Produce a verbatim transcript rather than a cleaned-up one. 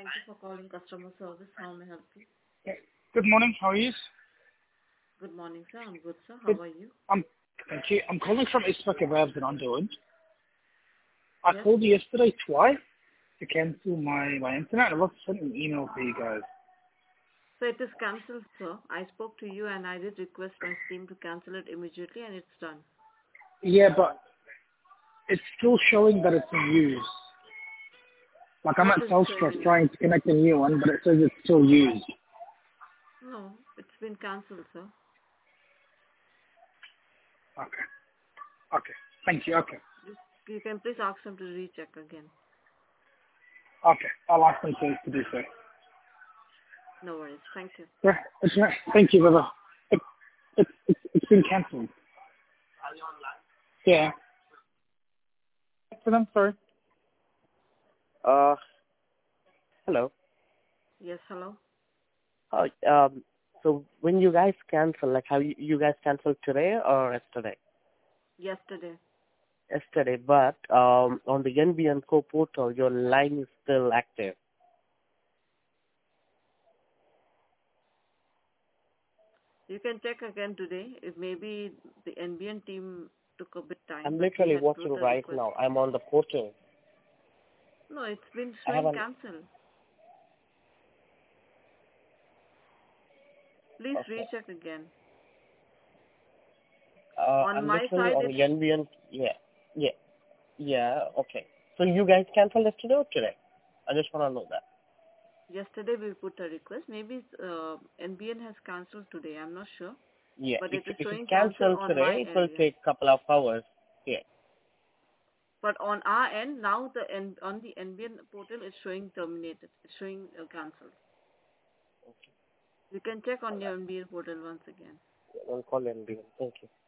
Thank you for calling customer service. How may I help you? Yeah. Good morning. How are you? Good morning, sir. I'm good, sir. How Good. are you? I'm thank you. I'm calling from Eastwick Reserves in Underwood. I Yes. called you yesterday twice to cancel my, my internet. I also sent an email to you guys. So it is cancelled, sir. I spoke to you and I did request my team to cancel it immediately and it's done. Yeah, but it's still showing that it's in use. Like I'm What at is showing Telstra in trying to connect a new one, but it says it's still used. No, it's been cancelled, sir. Okay. Okay. Thank you. Okay. Just, you can please ask them to recheck again. Okay. I'll ask them to, to do so. No worries. Thank you. Yeah. It's, right. Thank you, brother. It, it, it, it's been cancelled. Yeah. For them, sorry. Uh, hello. Yes, hello? Uh, um, so when you guys cancel, like, have you, you guys canceled today or yesterday? Yesterday. Yesterday, but um, on the N B N Co portal, your line is still active. You can check again today. If maybe the N B N team took a bit time, I'm but we literally had watching put a right request. now. I'm on the portal. No, it's been I showing haven't. cancelled. Please Okay. recheck again. Uh, On I'm my literally side, on it's the N B N. Yeah, yeah, yeah. Okay. So you guys canceled yesterday or today? I just want to know that. yesterday we put a request. Maybe uh, N B N has cancelled today. I'm not sure. Yeah. But If it is if it's showing cancel canceled on my today, it will area. take a couple of hours. Yeah. But on our end, now the N- on the N B N portal, it's showing terminated. It's showing uh, cancelled. You can check on your N B N portal once again. I'll call N B N. Thank you.